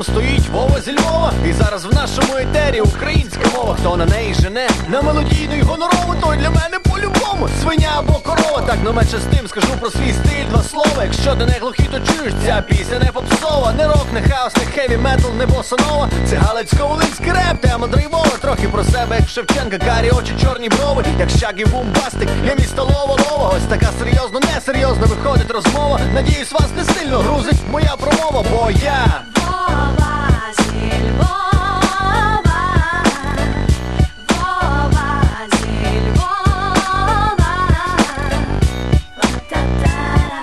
стоїть Вова зі Львова. І зараз в нашому етері українська мова. Хто на неї жене, на мелодійну й гонорову, той для мене по-любому свиня або корова. Так, но менше з тим скажу про свій стиль, два слова. Якщо ти не глухий, то чуєш, ця пісня не попсова. Не рок, не хаус, не хеві метал, не босанова. Це галицько-волинський реп, тема драйвова. Трохи про себе, як Шевченка, карі очі, чорні брови. Як Шагі Бумбастик, я місто Лова-Лова. Ось така серйозно, несерйозно виходить розмова. Надіюсь, вас не сильно грузить моя промова, бо я Вова зі Львова, Вова зі Львова. Та-та-та-ра,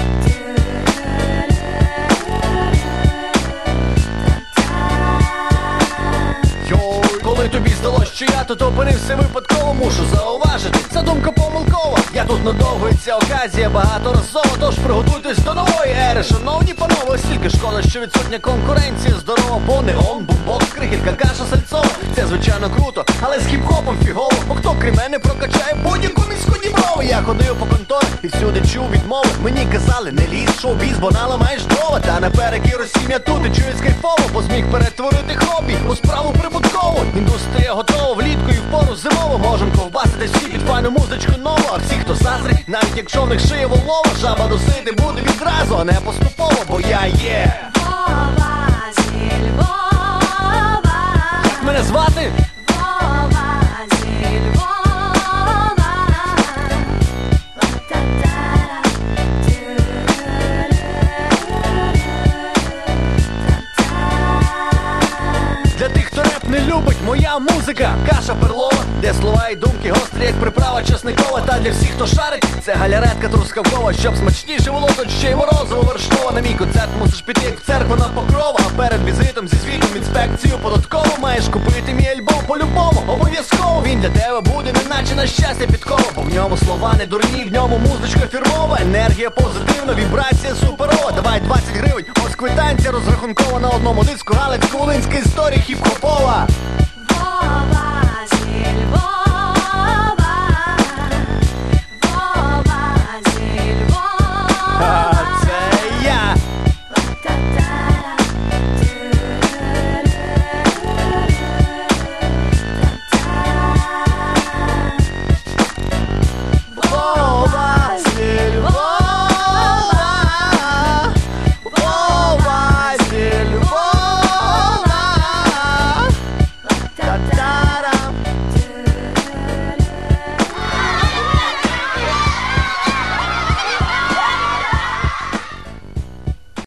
Йой, коли тобі здалось, що я тут опинився випадково, мушу зауважити, ця думка помилкова. Я тут надовго, і ця оказія багаторазова. Тож приготуйтесь до нової ери, шановні панове. Стільки шкода, що відсутня конкуренція здорова. Бо неон, бумбокс, крихітка, каша сальцова. Це звичайно круто, але з хіп-хопом фігово. Бо хто крім мене прокачає будь-яку міську Дніпрову. Я ходив по конторі і всюди чув відмови. Мені казали, не лізь, шоу-біз, бо наламаєш дрова. Та наперекір усім я тут і чуюсь кайфово, бо зміг перетворити хобі у справу прибуткову. Індустрія готова влітку і в пору зимову. Можем ковбаситись всі під файну музичку нову. А всі, хто заздрить, навіть якщо в них шиє волова, жаба досити буде відразу, а не поступово, бо я є Вова зі Львова. Як мене звати? Вова зі Львова. Та-та-та-ра, Для тих, хто реп не любить, моя музика каша перлова, де слова і думки гострі, як приправа чесникова. Та для всіх, хто шарить, це галяретка трускавкова. Щоб смачніше було, то ще й морозиво вершкова. На мій концерт мусиш піти, як в церкву на Покрова. А перед візитом зі звітом інспекцію податково маєш купити мій альбом по-любому, обов'язково. Він для тебе буде, неначе на щастя підкова. Бо в ньому слова не дурні, в ньому музичка фірмова. Енергія позитивна, вібрація суперова. Давай 20 гривень, ось квитанція розрахункова на одному диску. Галицько-волинська історія хіп-хопова. Вова зі Львова.